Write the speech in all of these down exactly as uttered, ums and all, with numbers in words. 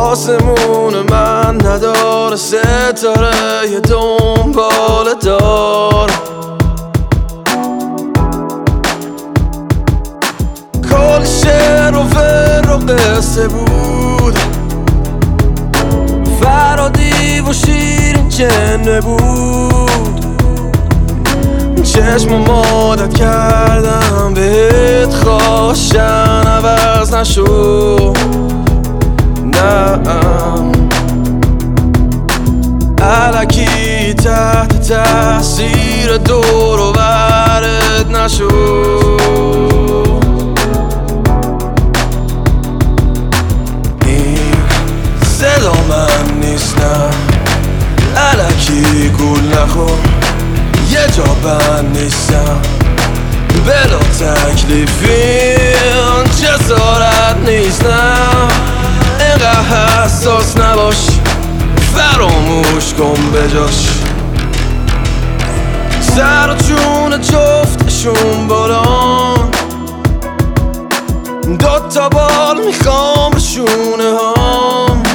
آسمون من نداره ستاره یه دنبال دار. کل شعر و فر و قصه بود، فرادی و شیرین جنه بود. چشم مادت کردم بهت خواشن عوض نشو. نه الکی تحت تاثیر دور و برت نشو. این صدا من نیست، نه الکی گول نخور، یه جا بند نیستم بلا تکلیفی جسارت نیست. نه اینقدر حساس نباش، فراموش کن بجاش. سر و جون جفتشون بالان، دوتا بال میخوام به شونه هام.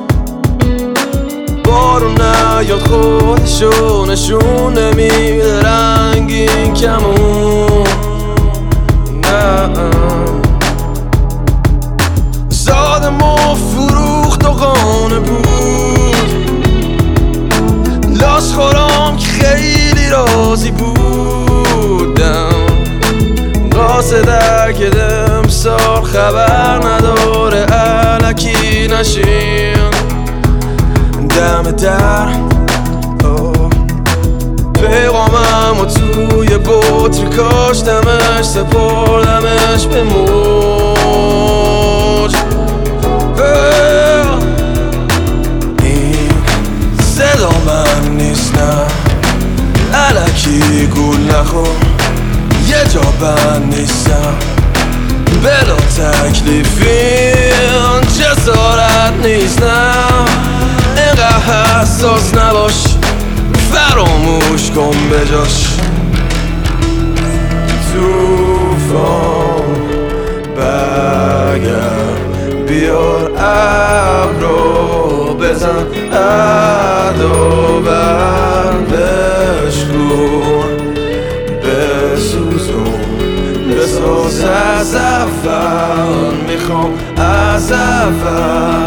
بارون نیاد خودشو نشون نمیده رنگین کمون. نه زادم و فروخت و قانه بود، لاش خورم که خیلی راضی بودم. قاصده که دمسال خبر نداره الکی نشین دم در. پیغامم و توی بطری کاشتمش سپردمش به موج. این صدا من نیست، نه الکی گول نخور، یه جا بند نیستم بلا تکلیفی جسارت نیست. نه اینقدر حساس نباش، فراموش کن بجاش. توفان برگرد بیار ابرو بزن عدو بر بشکن بسوزون بساز از اول میخوام از اول.